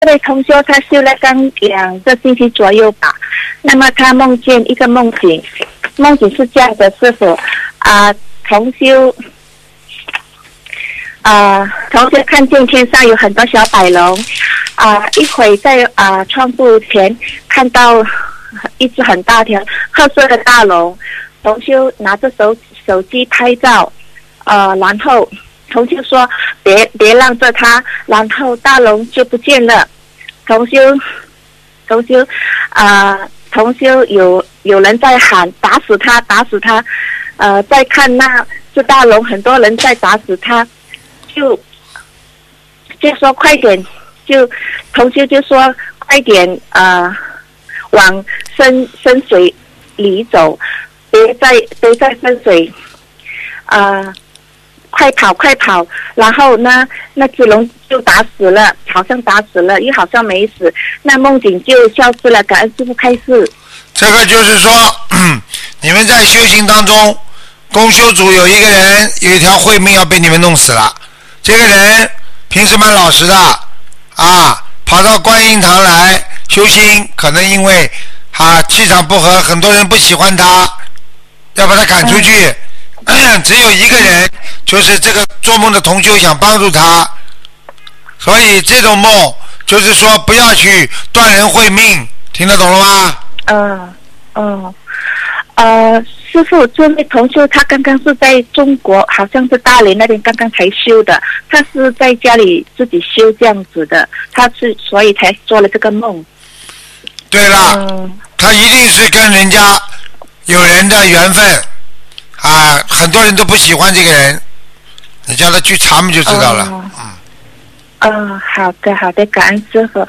位同修他修了刚2个星期左右吧，那么他梦见一个梦境，梦境是这样的，师傅同修看见天上有很多小白龙，一会在窗户前看到一只很大条褐色的大龙，同修拿着手机拍照，然后同修说别让着它，然后大龙就不见了。同修有人在喊打死他，打死他，再看那只大龙，很多人在打死他，就说快点，同修就说快点往深水里走，别在深水快跑，然后呢那只龙就打死了，好像打死了又好像没死，那梦境就消失了。感恩师父开示。 这个就是说你们在修行当中，公修组有一个人有一条慧命要被你们弄死了，这个人平时蛮老实的跑到观音堂来修心，可能因为气场不合，很多人不喜欢他，要把他赶出去，只有一个人，就是这个做梦的同修想帮助他，所以这种梦就是说不要去断人慧命，听得懂了吗？ 师父，这位同修他刚刚是在中国，好像是大连那边刚刚才修的，他是在家里自己修这样子的，所以才做了这个梦。 对了，他一定是跟人家有人的缘分很多人都不喜欢这个人，你叫他去查嘛就知道了。 好的，感恩师父。